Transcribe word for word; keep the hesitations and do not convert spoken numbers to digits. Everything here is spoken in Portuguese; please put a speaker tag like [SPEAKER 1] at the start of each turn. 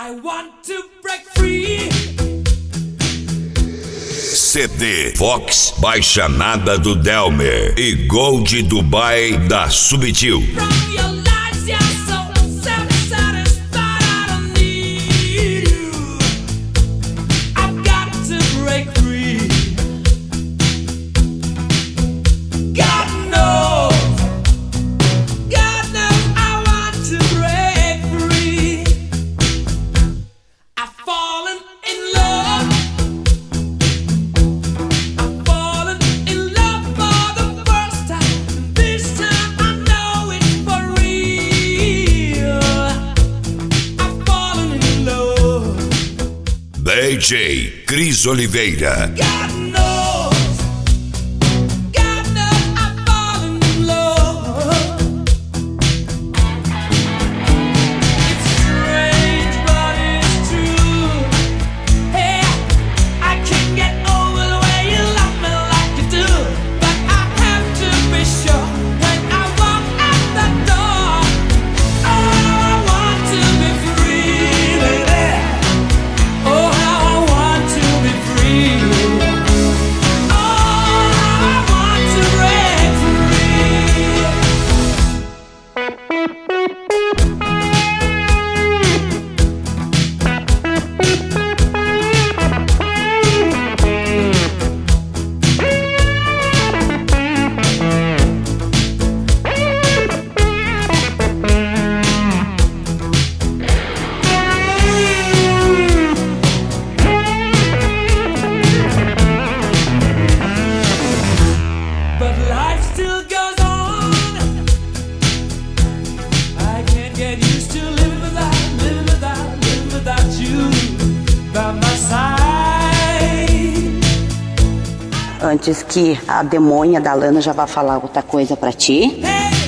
[SPEAKER 1] I want to break free.
[SPEAKER 2] C D Fox Baixa Nada do Delmer e Gold Dubai da Subtil. D J Cris Oliveira.
[SPEAKER 3] Antes que a demônia da Lana já vá falar outra coisa pra ti.